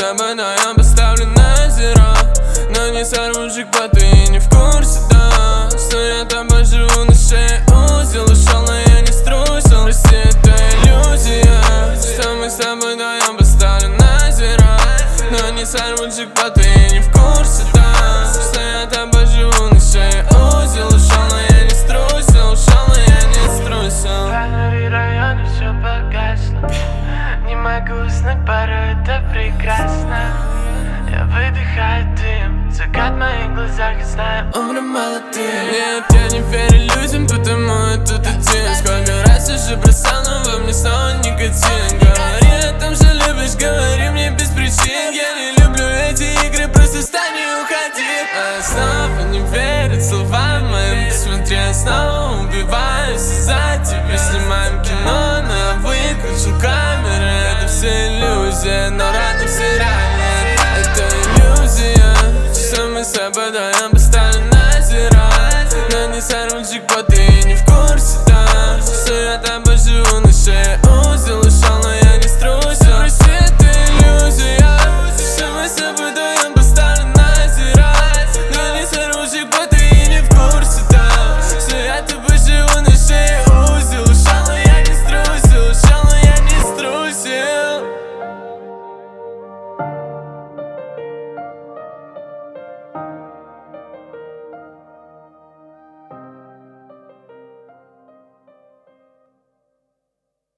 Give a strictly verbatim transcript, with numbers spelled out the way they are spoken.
тобой, но я поставлю на зеро. Но не сорву джекпот, ты не в курсе, да, что я тобой живу на шее узел. Ушел, но я не струсил, прости, это иллюзия, что мы с тобой вдвоем поставлю на зеро. Но не сорву джекпот, ты не в курсе, да, что я тобой живу на шее узел. Ушел, но я не струсил, ушел, но я не струсил. Фонари района все погасло, не могу уснуть, порой это прекрасно. Я выдыхаю дым, закат в моих глазах, я знаю, умрем молодым. Нет, я не верю людям, потому это один. Сколько раз уже бросал, но во мне снова никотин. Говори о том, что любишь, говори мне без причин. Я не люблю эти игры, просто встань и уходи. А я снова не верю словам моим. Посмотри, я снова убиваюсь из-за тебя. Снимаем кино, но я выключил камеры. Это все иллюзия, но